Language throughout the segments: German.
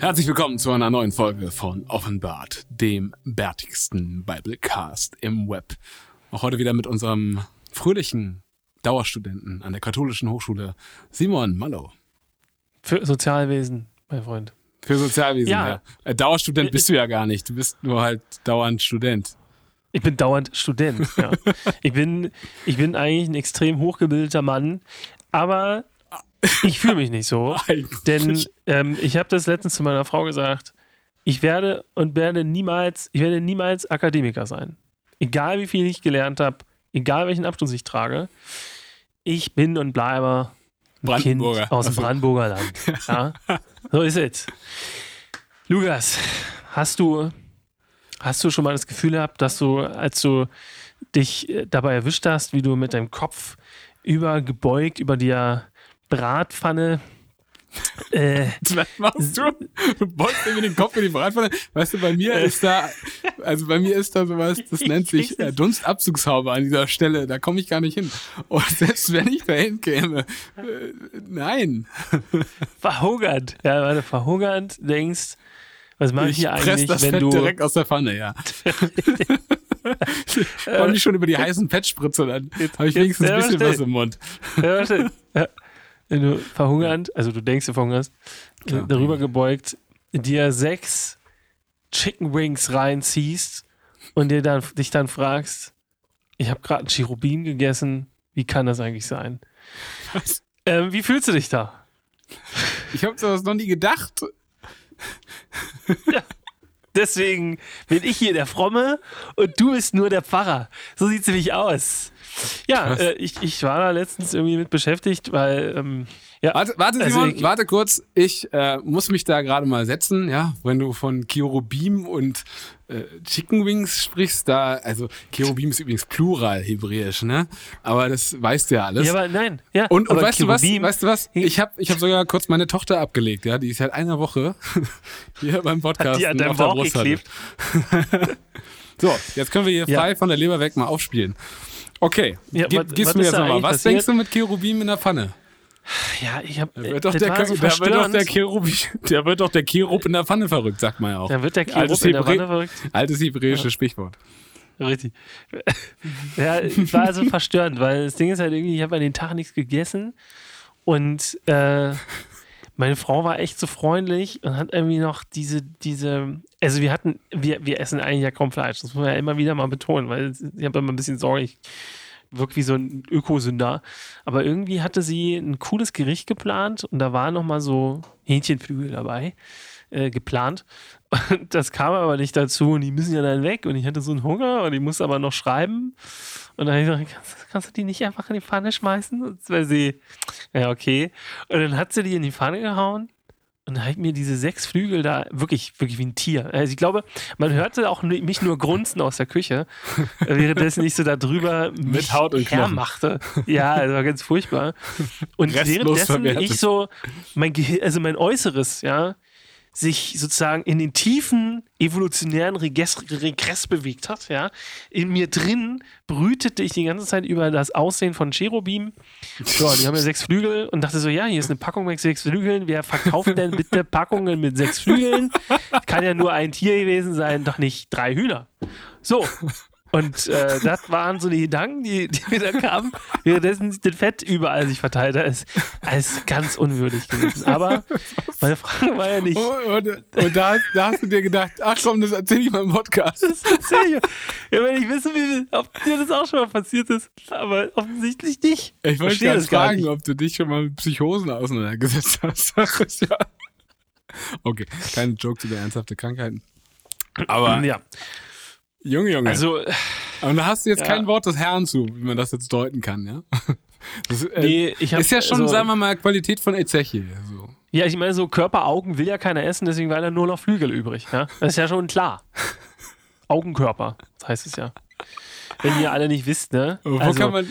Herzlich willkommen zu einer neuen Folge von Offenbart, dem bärtigsten Biblecast im Web. Auch heute wieder mit unserem fröhlichen Dauerstudenten an der Katholischen Hochschule, Simon Mallow. Für Sozialwesen, mein Freund. Für Sozialwesen, ja. Dauerstudent bist du ja gar nicht, du bist nur halt dauernd Student. Ich bin dauernd Student, ja. Ich bin eigentlich ein extrem hochgebildeter Mann, aber ich fühle mich nicht so, denn ich habe das letztens zu meiner Frau gesagt, ich werde niemals Akademiker sein. Egal wie viel ich gelernt habe, egal welchen Abschluss ich trage, ich bin und bleibe ein Kind aus dem Brandenburger Land. Ja? So ist es. Lukas, hast du schon mal das Gefühl gehabt, dass du, als du dich dabei erwischt hast, wie du mit deinem Kopf übergebeugt über die Bratpfanne. Was machst du? Du beugst mir den Kopf in die Bratpfanne. Weißt du, bei mir ist da sowas, das nennt sich Dunstabzugshaube an dieser Stelle. Da komme ich gar nicht hin. Und selbst wenn ich da hinkäme, nein. Verhungert. Ja, weil du verhungert denkst, was mache ich hier eigentlich, wenn du... Ich presse das Fett direkt aus der Pfanne, ja. Komm nicht schon über die heißen Fettspritze, dann habe ich wenigstens ein bisschen was im Mund. Ja. Wenn du verhungernd, also du denkst, du verhungerst, darüber gebeugt, dir 6 Chicken Wings reinziehst und dich dann fragst, ich habe gerade ein Cherubim gegessen, wie kann das eigentlich sein? Was? Wie fühlst du dich da? Ich habe sowas noch nie gedacht. Ja. Deswegen bin ich hier der Fromme und du bist nur der Pfarrer. So sieht es nämlich aus. Ja, ich war da letztens irgendwie mit beschäftigt, weil... Warte, Simon, warte kurz. Ich muss mich da gerade mal setzen, ja, wenn du von Cherubim und Chicken Wings sprichst, also Cherubim ist übrigens Plural hebräisch, ne? Aber das weißt du ja alles. Ja, aber nein. Ja, und weißt du was? Ich hab sogar kurz meine Tochter abgelegt, ja, die ist seit einer Woche hier beim Podcast. Die an deinem Bauch geklebt. So, jetzt können wir hier frei von der Leber weg mal aufspielen. Okay, gib's mir jetzt nochmal. Was denkst du mit Cherubim in der Pfanne? Ja, der wird doch der Cherub in der Pfanne verrückt, sagt man ja auch. Da wird der Cherub in der Pfanne verrückt. Altes hebräisches Sprichwort. Richtig. Ja, es war also verstörend, weil das Ding ist halt irgendwie, ich habe an den Tag nichts gegessen und meine Frau war echt so freundlich und hat irgendwie noch diese also wir essen eigentlich ja kaum Fleisch, das muss man ja immer wieder mal betonen, weil ich habe immer ein bisschen Sorge, ich wirke wie so ein Ökosünder. Aber irgendwie hatte sie ein cooles Gericht geplant und da waren nochmal so Hähnchenflügel dabei, geplant. Und das kam aber nicht dazu und die müssen ja dann weg und ich hatte so einen Hunger und ich musste aber noch schreiben. Und dann habe ich gesagt, kannst du die nicht einfach in die Pfanne schmeißen? Und weil sie, ja okay. Und dann hat sie die in die Pfanne gehauen. Und dann habe ich mir diese 6 Flügel da wirklich wie ein Tier. Also ich glaube, man hörte auch mich nur grunzen aus der Küche, währenddessen ich so da drüber mit Haut und Knochen machte. Ja, das war ganz furchtbar. Und währenddessen ich so mein Äußeres, ja, sich sozusagen in den tiefen evolutionären Regress bewegt hat, ja. In mir drin brütete ich die ganze Zeit über das Aussehen von Cherubim. So, die haben ja 6 Flügel und dachte so, ja, hier ist eine Packung mit 6 Flügeln. Wer verkauft denn bitte Packungen mit 6 Flügeln? Kann ja nur ein Tier gewesen sein, doch nicht 3 Hühner. So. Und das waren so die Gedanken, die mir da kamen, währenddessen das Fett überall sich verteilt hat. Ist alles ganz unwürdig gewesen. Aber meine Frage war ja nicht... Und da hast du dir gedacht, ach komm, das erzähl ich mal im Podcast. Das erzähl ich. Ja, wenn ich wissen, ob dir das auch schon mal passiert ist. Aber offensichtlich nicht. Ich wollte gerade fragen, ob du dich schon mal mit Psychosen auseinandergesetzt hast. Ja. Okay, keine Joke über ernsthafte Krankheiten. Aber... Ja. Junge. Also, und da hast du jetzt kein Wort des Herrn zu, wie man das jetzt deuten kann, ja? Das ist ja schon, sagen wir mal, Qualität von Ezechiel. So. Ja, ich meine, so Körperaugen will ja keiner essen, deswegen war da nur noch Flügel übrig. Ja? Das ist ja schon klar. Augenkörper, das heißt es ja. Wenn ihr alle nicht wisst, ne? Wo kann man...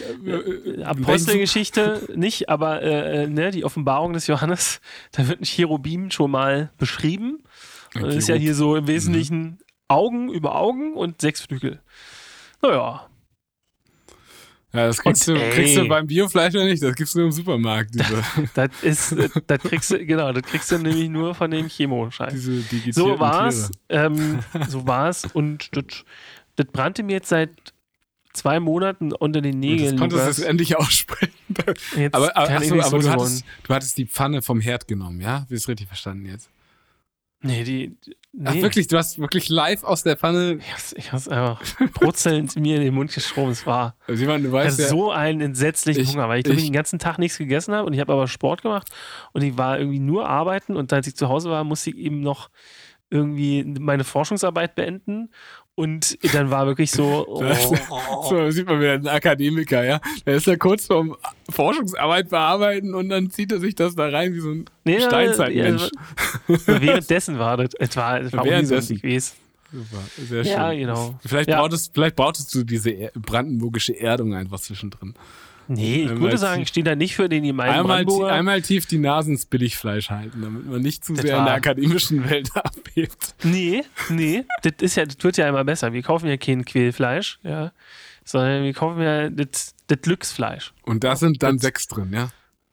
Apostelgeschichte nicht, aber die Offenbarung des Johannes, da wird ein Cherubim schon mal beschrieben. Und das ist ja hier so im Wesentlichen... Augen über Augen und 6 Flügel. Naja. Ja, das kriegst du beim Biofleisch ja nicht, das gibt's nur im Supermarkt. Das kriegst du nämlich nur von dem Chemo-Scheiß. Diese digitierten So war's und das brannte mir jetzt seit 2 Monaten unter den Nägeln. Das konntest du es endlich aussprechen. Aber du hattest die Pfanne vom Herd genommen, ja? Hab ich das richtig verstanden jetzt? Nee. Ach wirklich, du hast wirklich live aus der Pfanne... Ich hab's einfach brutzelnd mir in den Mund geschoben. Es war du weißt ja, so einen entsetzlichen Hunger, weil ich den ganzen Tag nichts gegessen habe und ich habe aber Sport gemacht und ich war irgendwie nur arbeiten und als ich zu Hause war, musste ich eben noch irgendwie meine Forschungsarbeit beenden. Und dann war wirklich so... So, da sieht man wieder einen Akademiker, ja. Der ist ja kurz vorm Forschungsarbeit bearbeiten und dann zieht er sich das da rein wie so ein Steinzeitmensch. Währenddessen war das. Es war währenddessen gewesen. Super, sehr schön. Ja, genau. Vielleicht brauchtest du diese brandenburgische Erdung einfach zwischendrin. Nee, ich würde sagen, ich stehe da nicht für den gemeinen Brandenburger. Einmal tief die Nase ins Billigfleisch halten, damit man nicht zu sehr in der akademischen Welt abhebt. Nee, das wird ja immer besser. Wir kaufen ja kein Quälfleisch, ja, sondern wir kaufen ja das Glücksfleisch. Und da sind dann 6 drin, ja?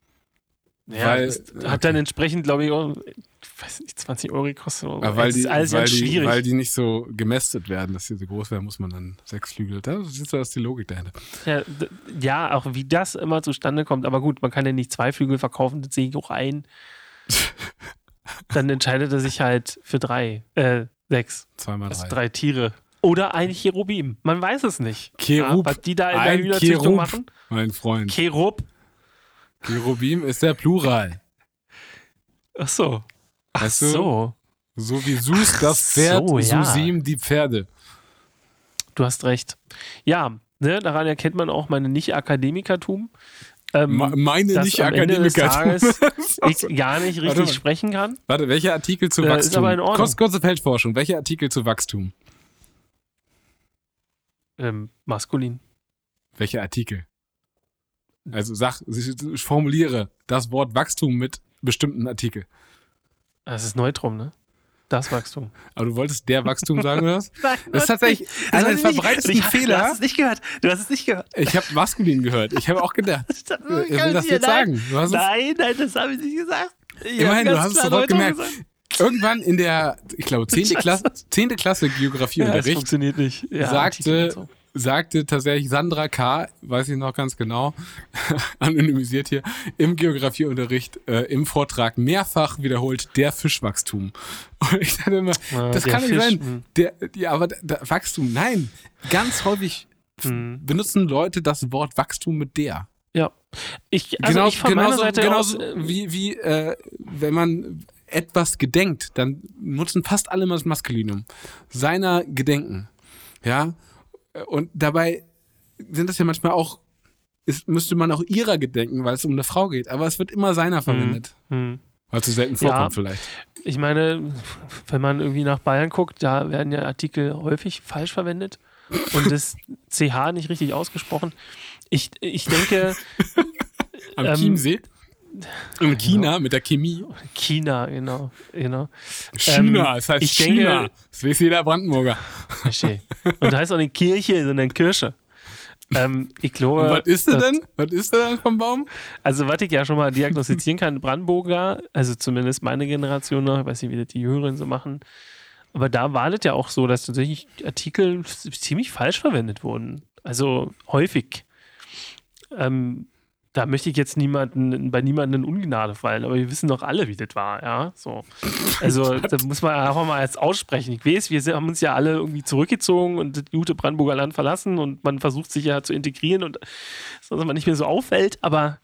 Ja, das hat dann entsprechend, glaube ich, auch, ich weiß nicht, 20 Euro gekostet. Das ist alles ganz schwierig. Weil die nicht so gemästet werden, dass sie so groß werden, muss man dann 6 Flügel. Da siehst du, das ist die Logik dahinter. Ja, auch wie das immer zustande kommt. Aber gut, man kann ja nicht 2 Flügel verkaufen, das sehe ich auch ein. Dann entscheidet er sich halt für 6. 2 mal 3. Also 3 Tiere. Oder ein Cherubim. Man weiß es nicht. Cherub. Was die da in der Hühnerzüchtung machen. Mein Freund. Cherubim ist der Plural. Ach so. Weißt du? So wie Sus das Pferd, so Susim die Pferde. Du hast recht. Ja, ne, daran erkennt man auch meine Nicht-Akademikertum. Meine Nicht-Akademikertum. Ich gar nicht richtig sprechen kann. Warte, welche Artikel zu Wachstum? Ist aber in Ordnung. Kurze Feldforschung. Welche Artikel zu Wachstum? Maskulin. Welche Artikel? Also formuliere das Wort Wachstum mit bestimmten Artikel. Das ist Neutrum, ne? Das Wachstum. Aber du wolltest der Wachstum sagen, oder was? Nein, das ist tatsächlich einer der verbreitesten Fehler. Du hast es nicht gehört. Ich habe maskulin gehört. Ich habe auch gedacht. Ich will das jetzt sagen. Nein, das habe ich nicht gesagt. Immerhin, du hast es sofort gemerkt. Irgendwann in der, ich glaube, 10. Klasse Geografieunterricht das funktioniert nicht. Ja, sagte tatsächlich Sandra K., weiß ich noch ganz genau, anonymisiert hier, im Geografieunterricht im Vortrag mehrfach wiederholt, der Fischwachstum. Und ich dachte immer, das kann nicht sein. Aber Wachstum, nein. Ganz häufig benutzen Leute das Wort Wachstum mit der. Ja. Genauso wie wenn man etwas gedenkt, dann nutzen fast alle mal das Maskulinum. Seiner gedenken. Ja. Und dabei sind das ja manchmal auch, müsste man auch ihrer gedenken, weil es um eine Frau geht. Aber es wird immer seiner verwendet. Weil es so selten vorkommt vielleicht. Ich meine, wenn man irgendwie nach Bayern guckt, da werden ja Artikel häufig falsch verwendet und das CH nicht richtig ausgesprochen. Ich denke... Am Chiemsee? In China, mit der Chemie. China, genau. China, es heißt China. Das weiß jeder Brandenburger. Und da heißt auch nicht Kirche, sondern Kirsche. Ich glaube. Und was ist da denn vom Baum? Also, was ich ja schon mal diagnostizieren kann, Brandenburger, also zumindest meine Generation noch, ich weiß nicht, wie das die Jüngeren so machen, aber da war das ja auch so, dass tatsächlich Artikel ziemlich falsch verwendet wurden. Also häufig. Da möchte ich jetzt bei niemandem in Ungnade fallen, aber wir wissen doch alle, wie das war, ja, so. Also, da muss man einfach mal jetzt aussprechen. Ich weiß, wir haben uns ja alle irgendwie zurückgezogen und das gute Brandenburger Land verlassen und man versucht sich ja zu integrieren und dass man nicht mehr so auffällt, aber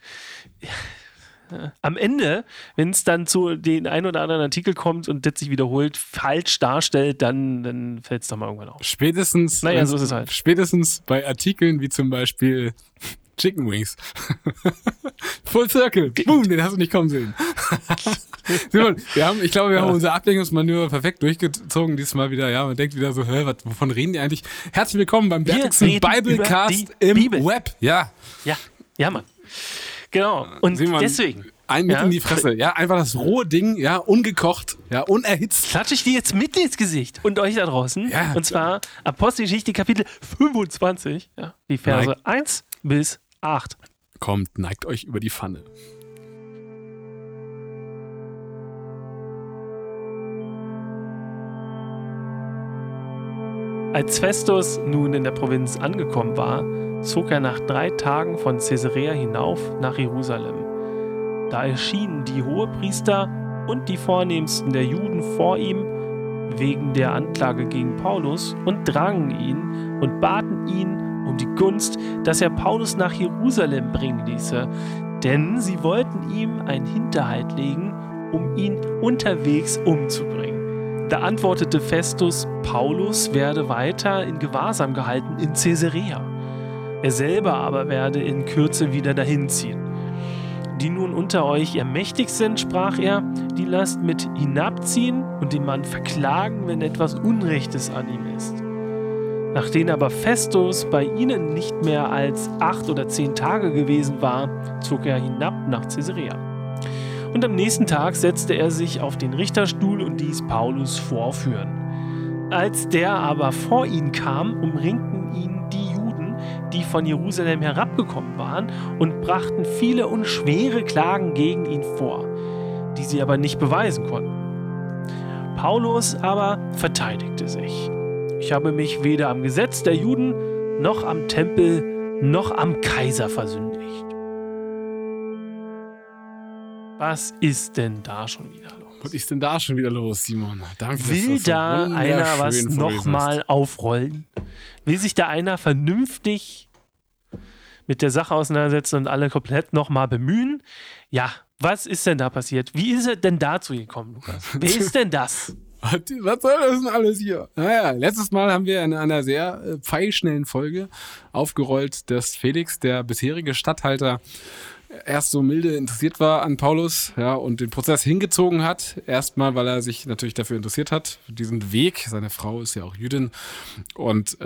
am Ende, wenn es dann zu den ein oder anderen Artikel kommt und das sich wiederholt, falsch darstellt, dann fällt es doch mal irgendwann auf. Spätestens so ist es halt. Spätestens bei Artikeln wie zum Beispiel Chicken Wings. Full Circle. Boom, den hast du nicht kommen sehen. Simon, wir haben unser Ablenkungsmanöver perfekt durchgezogen diesmal wieder. Ja, man denkt wieder so, wovon reden die eigentlich? Herzlich willkommen beim bärtigsten Biblecast im Web. Ja. Ja, Mann. Genau. Und Simon, deswegen. Mit in die Fresse. Ja, einfach das rohe Ding, ja, ungekocht, ja, unerhitzt. Klatsche ich dir jetzt mit ins Gesicht und euch da draußen. Ja. Und zwar Apostelgeschichte Kapitel 25, ja, die Verse 1 bis 8. Kommt, neigt euch über die Pfanne. Als Festus nun in der Provinz angekommen war, zog er nach 3 Tagen von Caesarea hinauf nach Jerusalem. Da erschienen die Hohepriester und die Vornehmsten der Juden vor ihm wegen der Anklage gegen Paulus und drangen ihn und baten ihn um die Gunst, dass er Paulus nach Jerusalem bringen ließe, denn sie wollten ihm einen Hinterhalt legen, um ihn unterwegs umzubringen. Da antwortete Festus, Paulus werde weiter in Gewahrsam gehalten in Caesarea. Er selber aber werde in Kürze wieder dahin ziehen. Die nun unter euch ermächtigt sind, sprach er, die lasst mit hinabziehen und den Mann verklagen, wenn etwas Unrechtes an ihm ist. Nachdem aber Festus bei ihnen nicht mehr als 8 oder 10 Tage gewesen war, zog er hinab nach Caesarea. Und am nächsten Tag setzte er sich auf den Richterstuhl und ließ Paulus vorführen. Als der aber vor ihn kam, umringten ihn die Juden, die von Jerusalem herabgekommen waren, und brachten viele und schwere Klagen gegen ihn vor, die sie aber nicht beweisen konnten. Paulus aber verteidigte sich. Ich habe mich weder am Gesetz der Juden, noch am Tempel, noch am Kaiser versündigt. Was ist denn da schon wieder los? Was ist denn da schon wieder los, Simon? Danke. Will da einer was nochmal aufrollen? Will sich da einer vernünftig mit der Sache auseinandersetzen und alle komplett nochmal bemühen? Ja, was ist denn da passiert? Wie ist er denn dazu gekommen, Lukas? Wer ist denn das? Was soll das denn alles hier? Naja, letztes Mal haben wir in einer sehr pfeilschnellen Folge aufgerollt, dass Felix, der bisherige Statthalter, erst so milde interessiert war an Paulus, ja, und den Prozess hingezogen hat. Erstmal, weil er sich natürlich dafür interessiert hat, für diesen Weg. Seine Frau ist ja auch Jüdin. Und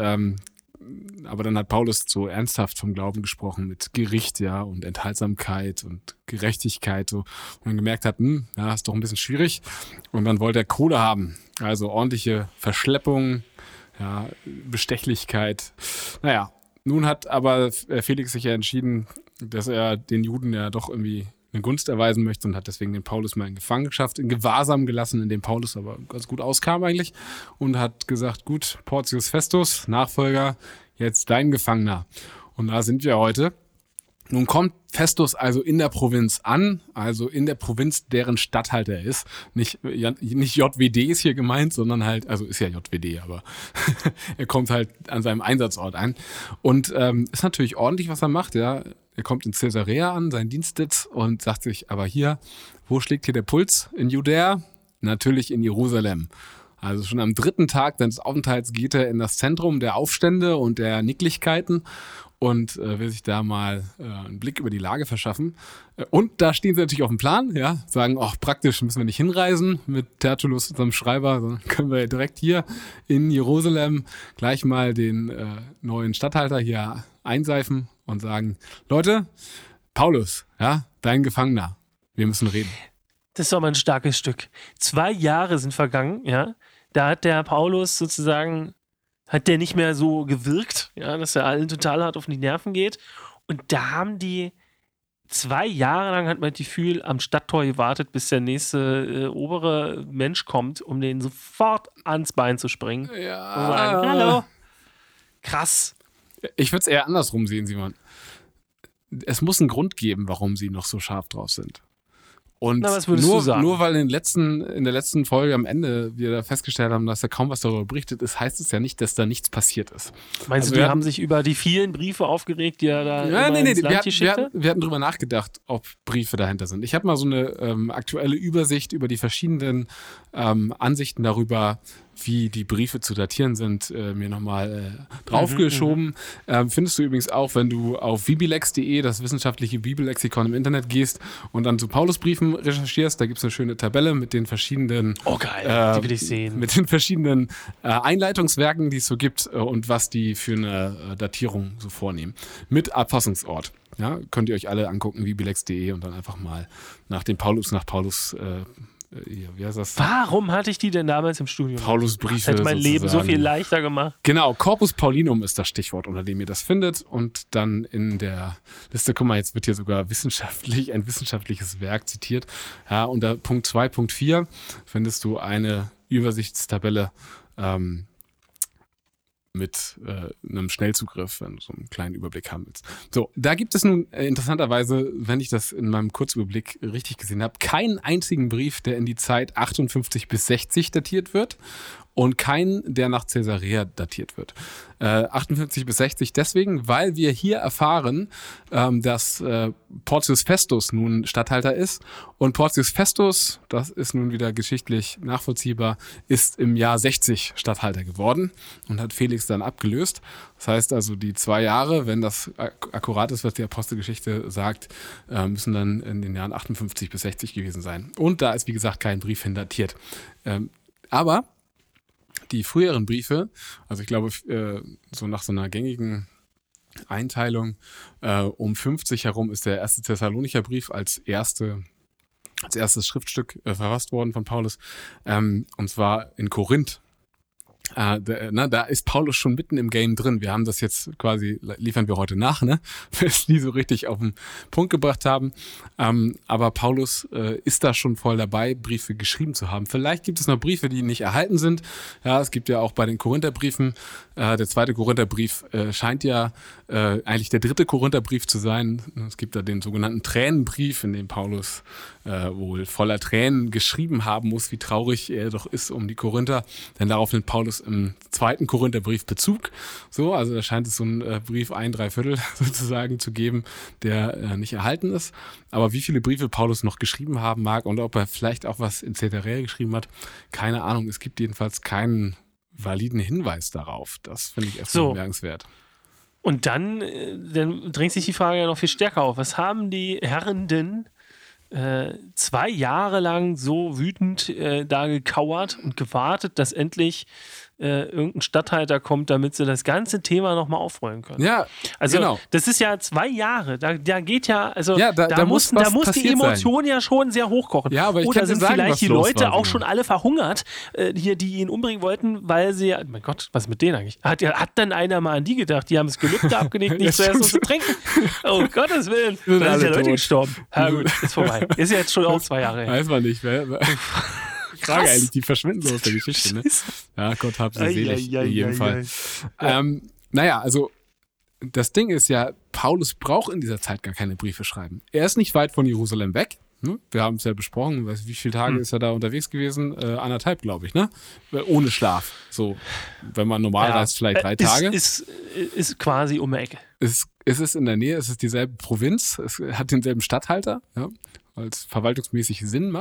aber dann hat Paulus so ernsthaft vom Glauben gesprochen mit Gericht, ja, und Enthaltsamkeit und Gerechtigkeit, so, und man gemerkt hat, ja, ist doch ein bisschen schwierig. Und dann wollte er Kohle haben, also ordentliche Verschleppung, ja, Bestechlichkeit. Naja, nun hat aber Felix sich ja entschieden, dass er den Juden ja doch irgendwie eine Gunst erweisen möchte und hat deswegen den Paulus mal in Gefangenschaft, in Gewahrsam gelassen, in dem Paulus aber ganz gut auskam eigentlich, und hat gesagt, gut, Porcius Festus, Nachfolger, jetzt dein Gefangener. Und da sind wir heute. Nun kommt Festus also in der Provinz an, also in der Provinz, deren Statthalter er ist. Nicht JWD ist hier gemeint, sondern halt, also ist ja JWD, aber er kommt halt an seinem Einsatzort an. Und ist natürlich ordentlich, was er macht, ja. Er kommt in Caesarea an, sein Dienstsitz, und sagt sich, aber hier, wo schlägt hier der Puls? In Judäa? Natürlich in Jerusalem. Also schon am 3. Tag seines Aufenthalts geht er in das Zentrum der Aufstände und der Nicklichkeiten und will sich da mal einen Blick über die Lage verschaffen. Und da stehen sie natürlich auf dem Plan, ja, sagen, ach, praktisch müssen wir nicht hinreisen mit Tertullus, unserem Schreiber, sondern können wir direkt hier in Jerusalem gleich mal den neuen Statthalter hier einseifen und sagen, Leute, Paulus, ja, dein Gefangener, wir müssen reden. Das ist doch mal ein starkes Stück. 2 Jahre sind vergangen, ja. Da hat der Paulus sozusagen, hat der nicht mehr so gewirkt, ja, dass er allen total hart auf die Nerven geht. Und da haben die 2 Jahre lang, hat man das Gefühl, am Stadttor gewartet, bis der nächste obere Mensch kommt, um den sofort ans Bein zu springen. Ja. Und sagen, hallo. Krass. Ich würde es eher andersrum sehen, Simon. Es muss einen Grund geben, warum sie noch so scharf drauf sind. Und na, was würdest du sagen? Nur weil in der letzten Folge am Ende wir da festgestellt haben, dass da kaum was darüber berichtet ist, heißt es ja nicht, dass da nichts passiert ist. Meinst du, die haben sich über die vielen Briefe aufgeregt, die er da ins Land schickte? Wir hatten drüber nachgedacht, ob Briefe dahinter sind. Ich habe mal so eine aktuelle Übersicht über die verschiedenen Ansichten darüber, wie die Briefe zu datieren sind, mir nochmal draufgeschoben. Findest du übrigens auch, wenn du auf bibilex.de, das wissenschaftliche Bibellexikon im Internet gehst und dann zu Paulusbriefen recherchierst, da gibt es eine schöne Tabelle mit den verschiedenen die will ich sehen. Mit den verschiedenen Einleitungswerken, die es so gibt und was die für eine Datierung so vornehmen. Mit Abfassungsort. Ja, könnt ihr euch alle angucken, bibilex.de, und dann einfach mal nach Paulus wie heißt das? Warum hatte ich die denn damals im Studium? Paulusbriefe. Das hätte mein Leben so viel leichter gemacht. Genau, Corpus Paulinum ist das Stichwort, unter dem ihr das findet. Und dann in der Liste, guck mal, jetzt wird hier sogar ein wissenschaftliches Werk zitiert. Ja, unter Punkt 2, Punkt 4 findest du eine Übersichtstabelle mit einem Schnellzugriff, wenn du so einen kleinen Überblick haben willst. So, da gibt es nun interessanterweise, wenn ich das in meinem Kurzüberblick richtig gesehen habe, keinen einzigen Brief, der in die Zeit 58 bis 60 datiert wird und keinen, der nach Caesarea datiert wird. 58 bis 60 deswegen, weil wir hier erfahren, dass Porcius Festus nun Statthalter ist und Porcius Festus, das ist nun wieder geschichtlich nachvollziehbar, ist im Jahr 60 Statthalter geworden und hat Felix dann abgelöst. Das heißt also, die 2 Jahre, wenn das akkurat ist, was die Apostelgeschichte sagt, müssen dann in den Jahren 58 bis 60 gewesen sein. Und da ist, wie gesagt, kein Brief hin datiert. Aber die früheren Briefe, also ich glaube, so nach so einer gängigen Einteilung um 50 herum ist der erste Thessalonicher Brief als erstes Schriftstück verfasst worden von Paulus, und zwar in Korinth. Da ist Paulus schon mitten im Game drin. Wir haben das jetzt quasi, liefern wir heute nach, ne? Wir es nie so richtig auf den Punkt gebracht haben. Aber Paulus ist da schon voll dabei, Briefe geschrieben zu haben. Vielleicht gibt es noch Briefe, die nicht erhalten sind. Ja, es gibt ja auch bei den Korintherbriefen, der 2. Korintherbrief scheint ja eigentlich der 3. Korintherbrief zu sein. Es gibt da den sogenannten Tränenbrief, in dem Paulus wohl voller Tränen geschrieben haben muss, wie traurig er doch ist um die Korinther. Denn darauf nimmt Paulus im 2. Korintherbrief Bezug. So, also da scheint es so einen Brief 1/3 sozusagen zu geben, der nicht erhalten ist. Aber wie viele Briefe Paulus noch geschrieben haben mag und ob er vielleicht auch was in Caesarea geschrieben hat, keine Ahnung. Es gibt jedenfalls keinen validen Hinweis darauf. Das finde ich erstmal bemerkenswert. Und dann drängt sich die Frage ja noch viel stärker auf. Was haben die Herren denn 2 Jahre lang so wütend da gekauert und gewartet, dass endlich irgendein Statthalter kommt, damit sie das ganze Thema nochmal aufrollen können? Ja, also genau. Das ist ja 2 Jahre. Da geht ja, also ja, da muss die Emotion ja schon sehr hochkochen. Ja, aber ich Oder kann sind sagen, vielleicht was die los Leute war, auch schon alle verhungert, hier, die ihn umbringen wollten, weil sie, mein Gott, was ist mit denen eigentlich? Hat dann einer mal an die gedacht? Die haben das Gelübde abgelegt, nicht zu essen und zu trinken. Oh Gottes Willen, da sind ja Leute gestorben. Ja gut, ist vorbei. Ist ja jetzt schon auch 2 Jahre her. Weiß man nicht. Frage eigentlich, die verschwinden so aus der Geschichte, ne? Ja, Gott hab sie selig, in jedem Fall. Naja, also das Ding ist ja, Paulus braucht in dieser Zeit gar keine Briefe schreiben. Er ist nicht weit von Jerusalem weg. Ne? Wir haben es ja besprochen, wie viele Tage ist er da unterwegs gewesen? 1,5, glaube ich, ne? Ohne Schlaf. So, wenn man normal reist, vielleicht 3 Tage. Ist quasi um die Ecke. Es ist in der Nähe, es ist dieselbe Provinz, es hat denselben Statthalter, ja, weil es verwaltungsmäßig Sinn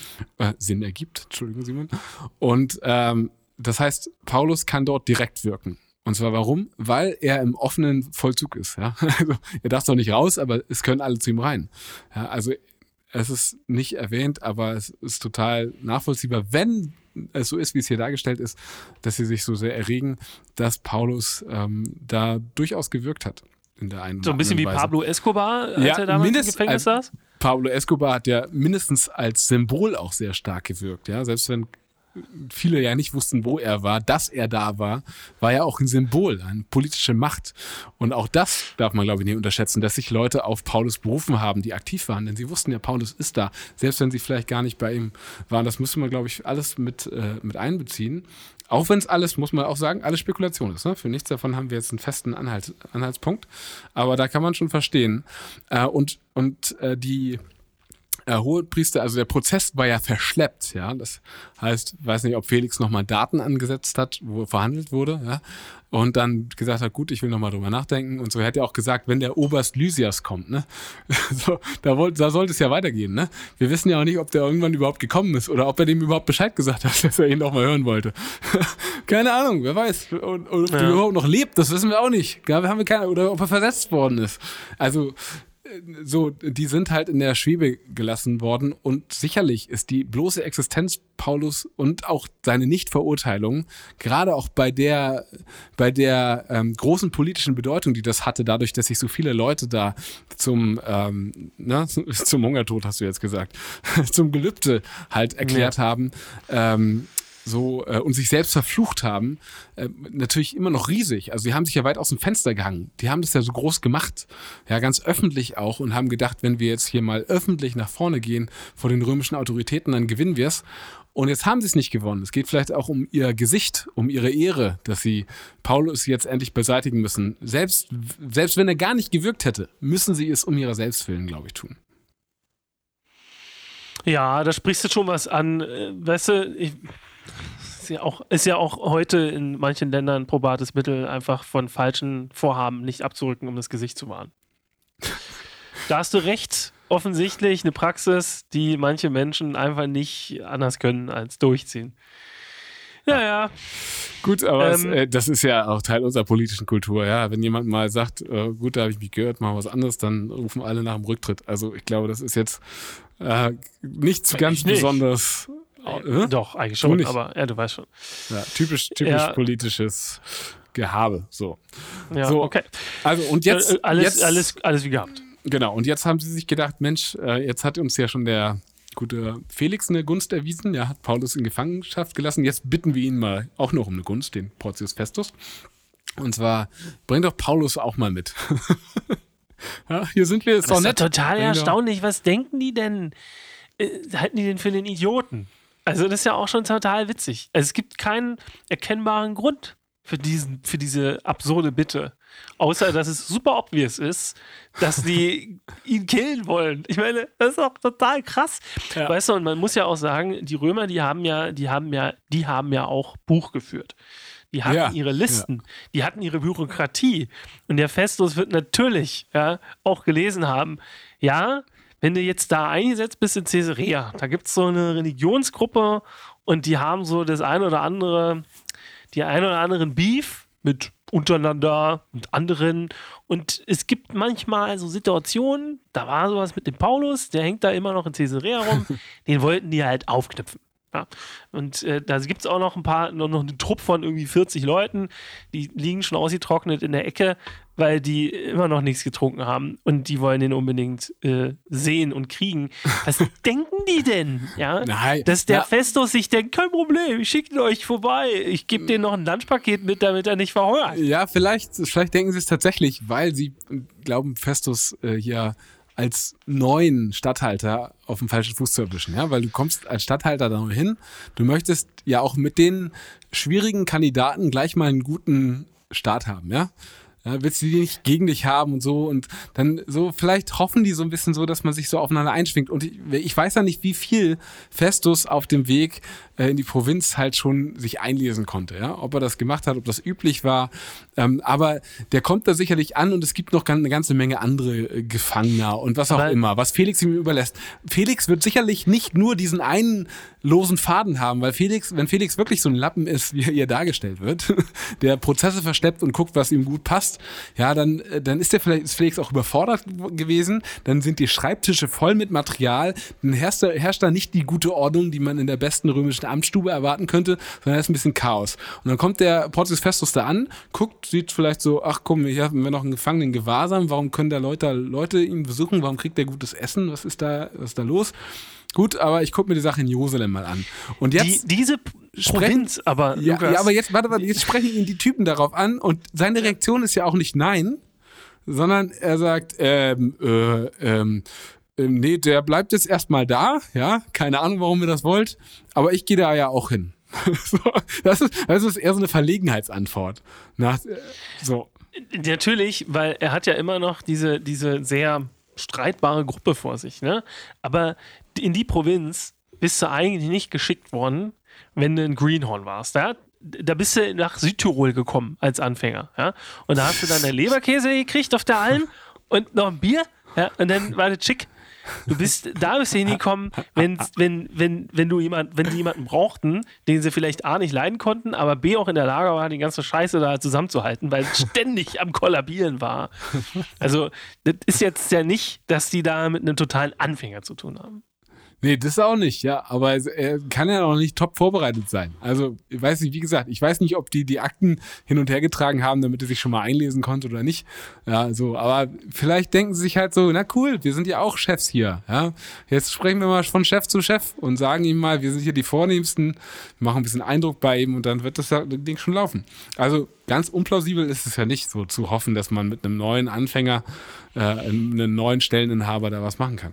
ergibt, Entschuldigung, Simon. Und das heißt, Paulus kann dort direkt wirken. Und zwar warum? Weil er im offenen Vollzug ist. Ja? Also, er darf doch nicht raus, aber es können alle zu ihm rein. Ja, also es ist nicht erwähnt, aber es ist total nachvollziehbar, wenn es so ist, wie es hier dargestellt ist, dass sie sich so sehr erregen, dass Paulus da durchaus gewirkt hat. In der einen so ein bisschen wie Weise. Pablo Escobar, als er damals im Gefängnis saß? Pablo Escobar hat ja mindestens als Symbol auch sehr stark gewirkt. Ja? Selbst wenn viele ja nicht wussten, wo er war, dass er da war ja auch ein Symbol, eine politische Macht. Und auch das darf man, glaube ich, nicht unterschätzen, dass sich Leute auf Paulus berufen haben, die aktiv waren. Denn sie wussten ja, Paulus ist da. Selbst wenn sie vielleicht gar nicht bei ihm waren. Das müssen wir, glaube ich, alles mit einbeziehen. Auch wenn es alles, muss man auch sagen, alles Spekulation ist. Ne? Für nichts davon haben wir jetzt einen festen Anhaltspunkt. Aber da kann man schon verstehen. Und die Hohepriester, also der Prozess war ja verschleppt, ja. Das heißt, ich weiß nicht, ob Felix nochmal Daten angesetzt hat, wo verhandelt wurde, ja. Und dann gesagt hat, gut, ich will nochmal drüber nachdenken. Und so, er hat ja auch gesagt, wenn der Oberst Lysias kommt, ne, so, da sollte es ja weitergehen, ne. Wir wissen ja auch nicht, ob der irgendwann überhaupt gekommen ist oder ob er dem überhaupt Bescheid gesagt hat, dass er ihn nochmal hören wollte. Keine Ahnung, wer weiß. Und ob er überhaupt noch lebt, das wissen wir auch nicht. Ja, haben wir keine, oder ob er versetzt worden ist. Also, so, die sind halt in der Schwebe gelassen worden und sicherlich ist die bloße Existenz Paulus und auch seine Nichtverurteilung, gerade auch bei der großen politischen Bedeutung, die das hatte, dadurch, dass sich so viele Leute da zum Hungertod, hast du jetzt gesagt, zum Gelübde halt erklärt haben, und sich selbst verflucht haben, natürlich immer noch riesig. Also die haben sich ja weit aus dem Fenster gehangen. Die haben das ja so groß gemacht, ja, ganz öffentlich auch und haben gedacht, wenn wir jetzt hier mal öffentlich nach vorne gehen vor den römischen Autoritäten, dann gewinnen wir es. Und jetzt haben sie es nicht gewonnen. Es geht vielleicht auch um ihr Gesicht, um ihre Ehre, dass sie Paulus jetzt endlich beseitigen müssen. Selbst wenn er gar nicht gewirkt hätte, müssen sie es um ihrer selbst willen, glaube ich, tun. Ja, da sprichst du schon was an. Weißt du, ist ja auch heute in manchen Ländern ein probates Mittel, einfach von falschen Vorhaben nicht abzurücken, um das Gesicht zu wahren. Da hast du recht. Offensichtlich eine Praxis, die manche Menschen einfach nicht anders können als durchziehen. Ja. Gut, aber das ist ja auch Teil unserer politischen Kultur. Ja, wenn jemand mal sagt, gut, da habe ich mich gehört, machen wir was anderes, dann rufen alle nach dem Rücktritt. Also ich glaube, das ist jetzt nichts ganz besonders. Doch, eigentlich schon, aber ja, du weißt schon. Ja, typisch politisches Gehabe. So. Ja, so, okay. Also und jetzt alles wie gehabt. Genau, und jetzt haben sie sich gedacht, Mensch, jetzt hat uns ja schon der gute Felix eine Gunst erwiesen, er hat Paulus in Gefangenschaft gelassen, jetzt bitten wir ihn mal auch noch um eine Gunst, den Porcius Festus. Und zwar, bring doch Paulus auch mal mit. Ja, hier sind wir, ist doch nett. Das ist total erstaunlich, was denken die denn? Halten die denn für den Idioten? Also das ist ja auch schon total witzig. Also es gibt keinen erkennbaren Grund für diese absurde Bitte. Außer, dass es super obvious ist, dass die ihn killen wollen. Ich meine, das ist doch total krass. Ja. Weißt du, und man muss ja auch sagen, die Römer, die haben ja auch Buch geführt. Die hatten ihre Listen, die hatten ihre Bürokratie. Und der Festus wird natürlich auch gelesen haben, wenn du jetzt da eingesetzt bist in Caesarea, da gibt es so eine Religionsgruppe und die haben so die ein oder anderen Beef mit untereinander und anderen. Und es gibt manchmal so Situationen, da war sowas mit dem Paulus, der hängt da immer noch in Caesarea rum, den wollten die halt aufknüpfen. Ja. Und da gibt es auch noch noch einen Trupp von irgendwie 40 Leuten, die liegen schon ausgetrocknet in der Ecke, weil die immer noch nichts getrunken haben und die wollen den unbedingt sehen und kriegen. Was denken die denn? Ja? Nein, dass der Festus sich denkt, kein Problem, ich schicke ihn euch vorbei, ich gebe denen noch ein Lunchpaket mit, damit er nicht verhungert. Ja, vielleicht denken sie es tatsächlich, weil sie glauben, Festus hier als neuen Statthalter auf dem falschen Fuß zu erwischen, ja, weil du kommst als Statthalter da hin, du möchtest ja auch mit den schwierigen Kandidaten gleich mal einen guten Start haben, ja. Ja, willst du die nicht gegen dich haben und so und dann so, vielleicht hoffen die so ein bisschen so, dass man sich so aufeinander einschwingt und ich weiß ja nicht, wie viel Festus auf dem Weg in die Provinz halt schon sich einlesen konnte, ja, ob er das gemacht hat, ob das üblich war, aber der kommt da sicherlich an und es gibt noch eine ganze Menge andere Gefangener und was auch immer, was Felix ihm überlässt. Felix wird sicherlich nicht nur diesen einen losen Faden haben, weil wenn Felix wirklich so ein Lappen ist, wie er hier dargestellt wird, der Prozesse verschleppt und guckt, was ihm gut passt, ja, dann ist Felix auch überfordert gewesen, dann sind die Schreibtische voll mit Material, dann herrscht da nicht die gute Ordnung, die man in der besten römischen Amtsstube erwarten könnte, sondern ist ein bisschen Chaos. Und dann kommt der Porcius Festus da an, guckt, sieht vielleicht so, ach komm, hier haben wir noch einen Gefangenen Gewahrsam, warum können da Leute ihn besuchen, warum kriegt der gutes Essen, was ist da los? Gut, aber ich gucke mir die Sache in Jerusalem mal an. Und jetzt diese Provinz, aber Lukas, ja, aber jetzt sprechen ihn die Typen darauf an und seine Reaktion ist ja auch nicht nein, sondern er sagt, nee, der bleibt jetzt erstmal da, ja, keine Ahnung, warum ihr das wollt, aber ich gehe da ja auch hin. So, das ist eher so eine Verlegenheitsantwort. So. Natürlich, weil er hat ja immer noch diese sehr streitbare Gruppe vor sich, ne? Aber in die Provinz bist du eigentlich nicht geschickt worden, wenn du in Greenhorn warst, ja? Da bist du nach Südtirol gekommen als Anfänger, ja? Und da hast du dann der Leberkäse gekriegt auf der Alm und noch ein Bier, ja? Und dann war das schick. Da bist du hingekommen, wenn die jemanden brauchten, den sie vielleicht A nicht leiden konnten, aber B auch in der Lage war, die ganze Scheiße da zusammenzuhalten, weil es ständig am Kollabieren war. Also, das ist jetzt ja nicht, dass die da mit einem totalen Anfänger zu tun haben. Nee, das auch nicht, ja. Aber er kann ja noch nicht top vorbereitet sein. Also, ich weiß nicht, wie gesagt, ich weiß nicht, ob die Akten hin und her getragen haben, damit er sich schon mal einlesen konnte oder nicht. Ja, so. Aber vielleicht denken sie sich halt so, na cool, wir sind ja auch Chefs hier. Ja, jetzt sprechen wir mal von Chef zu Chef und sagen ihm mal, wir sind hier die Vornehmsten, machen ein bisschen Eindruck bei ihm und dann wird das Ding schon laufen. Also, ganz unplausibel ist es ja nicht, so zu hoffen, dass man mit einem neuen Anfänger, einem neuen Stelleninhaber da was machen kann.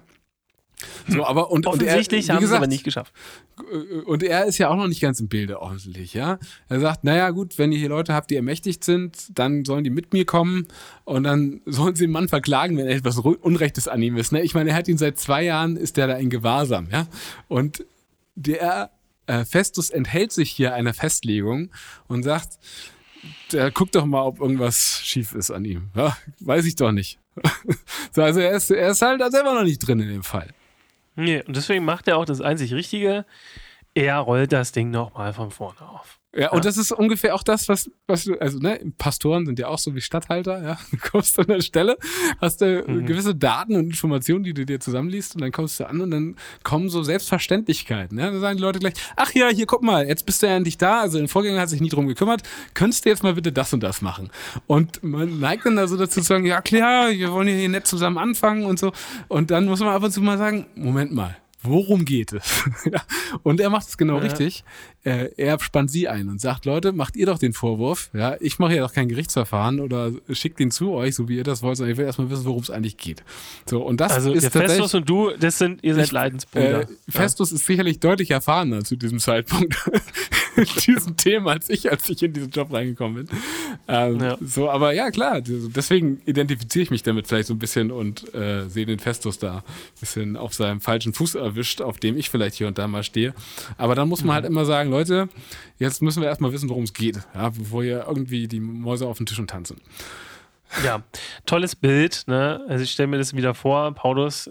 So, aber offensichtlich haben sie es aber nicht geschafft. Und er ist ja auch noch nicht ganz im Bilde, offensichtlich, ja. Er sagt, naja gut, wenn ihr hier Leute habt, die ermächtigt sind, dann sollen die mit mir kommen und dann sollen sie den Mann verklagen, wenn etwas Unrechtes an ihm ist. Ne? Ich meine, er hat ihn seit 2 Jahren, ist der da in Gewahrsam, ja. Und der Festus enthält sich hier einer Festlegung und sagt, guck doch mal, ob irgendwas schief ist an ihm. Ja, weiß ich doch nicht. So, also er ist halt selber noch nicht drin in dem Fall. Nee, und deswegen macht er auch das einzig Richtige. Er rollt das Ding nochmal von vorne auf. Ja, und das ist ungefähr auch das, was du, also ne, Pastoren sind ja auch so wie Statthalter, ja. Du kommst an der Stelle, hast du gewisse Daten und Informationen, die du dir zusammenliest und dann kommst du an und dann kommen so Selbstverständlichkeiten, ja. Dann sagen die Leute gleich, ach ja, hier, guck mal, jetzt bist du ja endlich da, also der Vorgänger hat sich nie drum gekümmert, könntest du jetzt mal bitte das und das machen? Und man neigt dann also dazu zu sagen, ja klar, wir wollen hier nett zusammen anfangen und so und dann muss man ab und zu mal sagen, Moment mal. Worum geht es? Und er macht es genau richtig. Er spannt sie ein und sagt, Leute, macht ihr doch den Vorwurf. Ja, ich mache ja doch kein Gerichtsverfahren oder schickt ihn zu euch, so wie ihr das wollt, sondern ich will erstmal wissen, worum es eigentlich geht. So, und das also ist der Festus und du, ihr seid Leidensbrüder. Festus ist sicherlich deutlich erfahrener zu diesem Zeitpunkt in diesem Thema als ich in diesen Job reingekommen bin. So, aber ja, klar, deswegen identifiziere ich mich damit vielleicht so ein bisschen und sehe den Festus da ein bisschen auf seinem falschen Fuß erwischt, auf dem ich vielleicht hier und da mal stehe. Aber dann muss man halt immer sagen, Leute, jetzt müssen wir erstmal wissen, worum es geht, ja, bevor hier irgendwie die Mäuse auf den Tisch und tanzen. Ja, tolles Bild, ne? Also ich stelle mir das wieder vor, Paulus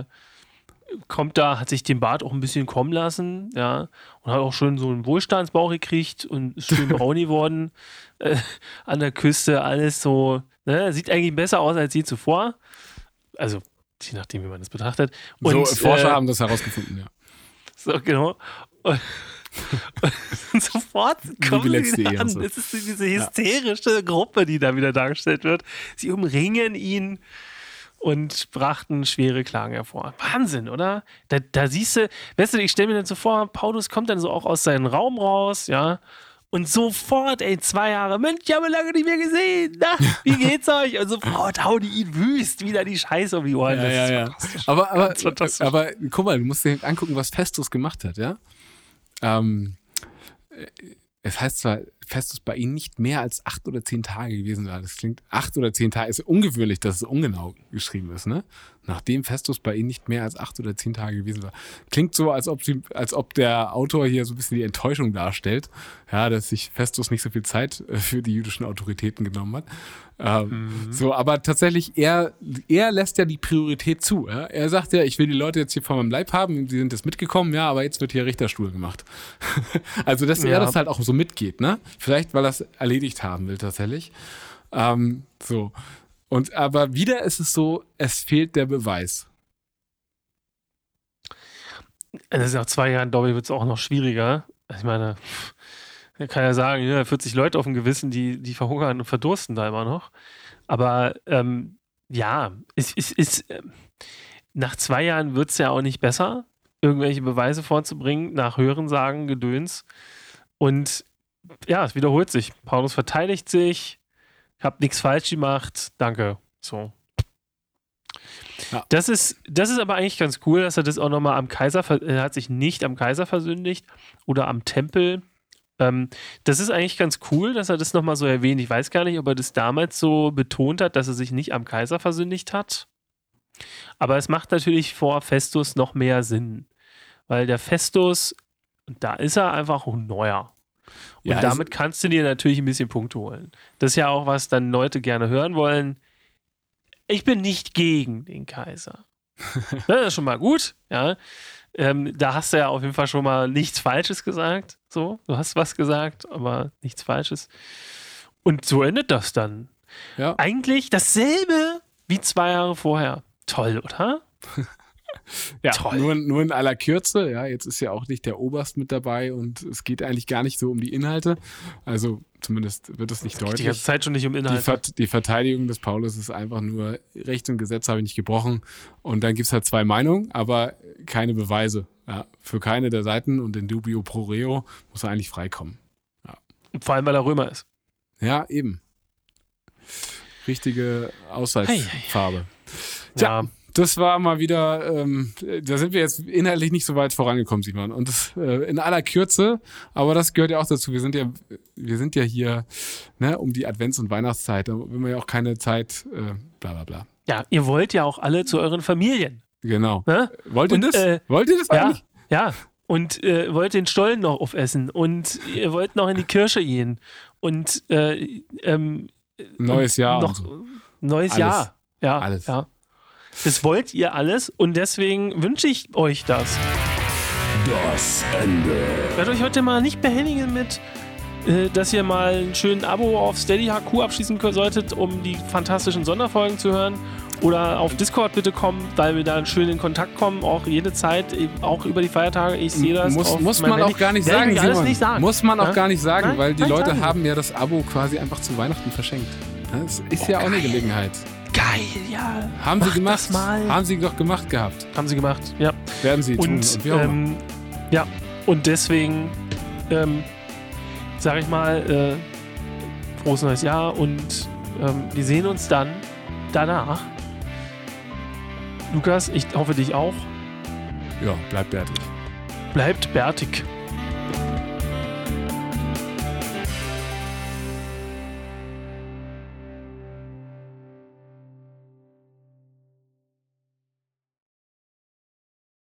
kommt da, hat sich den Bart auch ein bisschen kommen lassen, ja, und hat auch schon so einen Wohlstandsbauch gekriegt und ist schön braun geworden an der Küste, alles so, ne? Sieht eigentlich besser aus als je zuvor. Also, je nachdem, wie man das betrachtet. Und, so, Forscher haben das herausgefunden, ja. So, genau. Und sofort kommen sie wieder an. So. Es ist diese hysterische Gruppe, die da wieder dargestellt wird. Sie umringen ihn und brachten schwere Klagen hervor. Wahnsinn, oder? Da siehst du, weißt du, ich stelle mir dann so vor, Paulus kommt dann so auch aus seinem Raum raus, ja, und sofort, 2 Jahre, Mensch, ich habe lange nicht mehr gesehen. Na, wie geht's euch? Und sofort hauen die ihn wüst wieder die Scheiße um die Ohren. Das ist fantastisch. Aber guck mal, du musst dir angucken, was Festus gemacht hat, ja? Es heißt zwar, Festus bei ihnen nicht mehr als 8 oder 10 Tage gewesen war. Das klingt 8 oder 10 Tage, ist ungewöhnlich, dass es ungenau geschrieben ist, ne? Nachdem Festus bei ihnen nicht mehr als 8 oder 10 Tage gewesen war. Klingt so, als ob der Autor hier so ein bisschen die Enttäuschung darstellt, ja, dass sich Festus nicht so viel Zeit für die jüdischen Autoritäten genommen hat. So, aber tatsächlich, er lässt ja die Priorität zu. Ja? Er sagt ja, ich will die Leute jetzt hier vor meinem Leib haben, die sind jetzt mitgekommen, ja, aber jetzt wird hier Richterstuhl gemacht. Also, dass er das halt auch so mitgeht, ne? Vielleicht, weil er es erledigt haben will, tatsächlich. So. Und aber wieder ist es so, es fehlt der Beweis. Das ist nach 2 Jahren, glaube ich, wird es auch noch schwieriger. Ich meine, man kann ja sagen, ja, 40 Leute auf dem Gewissen, die verhungern und verdursten da immer noch. Aber ja, nach 2 Jahren wird es ja auch nicht besser, irgendwelche Beweise vorzubringen, nach Hörensagen, Gedöns. Und ja, es wiederholt sich. Paulus verteidigt sich, ich habe nichts falsch gemacht, danke. So. Ja. Das ist aber eigentlich ganz cool, dass er das auch nochmal am Kaiser, er hat sich nicht am Kaiser versündigt oder am Tempel. Das ist eigentlich ganz cool, dass er das nochmal so erwähnt. Ich weiß gar nicht, ob er das damals so betont hat, dass er sich nicht am Kaiser versündigt hat. Aber es macht natürlich vor Festus noch mehr Sinn. Weil der Festus, da ist er einfach ein Neuer. Und ja, damit kannst du dir natürlich ein bisschen Punkte holen. Das ist ja auch, was dann Leute gerne hören wollen. Ich bin nicht gegen den Kaiser. Das ist schon mal gut, ja. Da hast du ja auf jeden Fall schon mal nichts Falsches gesagt. So, du hast was gesagt, aber nichts Falsches. Und so endet das dann. Ja. Eigentlich dasselbe wie 2 Jahre vorher. Toll, oder? Ja, Toll. nur in aller Kürze. Ja, jetzt ist ja auch nicht der Oberst mit dabei und es geht eigentlich gar nicht so um die Inhalte. Also zumindest wird es nicht deutlich. Die ganze Zeit schon nicht um Inhalte. Die Verteidigung des Paulus ist einfach nur, Recht und Gesetz habe ich nicht gebrochen. Und dann gibt es halt 2 Meinungen, aber keine Beweise. Ja, für keine der Seiten und in dubio pro reo muss er eigentlich freikommen. Ja. Und vor allem, weil er Römer ist. Ja, eben. Richtige Ausweisfarbe. Ja. Das war mal wieder, da sind wir jetzt inhaltlich nicht so weit vorangekommen, Simon. Und das in aller Kürze, aber das gehört ja auch dazu. Wir sind ja hier, ne, um die Advents- und Weihnachtszeit. Da will man ja auch keine Zeit, bla bla bla. Ja, ihr wollt ja auch alle zu euren Familien. Genau. Ne? Wollt ihr das? Wollt ihr das eigentlich? Ja. Und wollt den Stollen noch aufessen und ihr wollt noch in die Kirche gehen und neues Jahr. Noch, so. Neues Alles. Jahr. Ja, Alles. Ja. Das wollt ihr alles und deswegen wünsche ich euch das. Das Ende. Ich werde euch heute mal nicht behelligen mit, dass ihr mal einen schönen Abo auf Steady HQ abschließen solltet, um die fantastischen Sonderfolgen zu hören. Oder auf Discord bitte kommen, weil wir da schön in Kontakt kommen, auch jede Zeit, auch über die Feiertage. Ich sehe das. Muss man auch gar nicht sagen, Simon. Nicht sagen. Muss man auch Ja? gar nicht sagen, Nein, weil die nein, Leute sagen. haben ja das Abo quasi einfach zu Weihnachten verschenkt. Das ist ja auch eine geil. Gelegenheit. Geil, ja. Haben sie Macht gemacht. das mal. Haben sie doch gemacht gehabt. Haben sie gemacht, ja. Werden sie tun. Und, wie auch immer. ja, und deswegen sage ich mal, frohes neues Jahr und wir sehen uns dann danach. Lukas, ich hoffe dich auch. Ja, bleibt bärtig. Bleibt bärtig.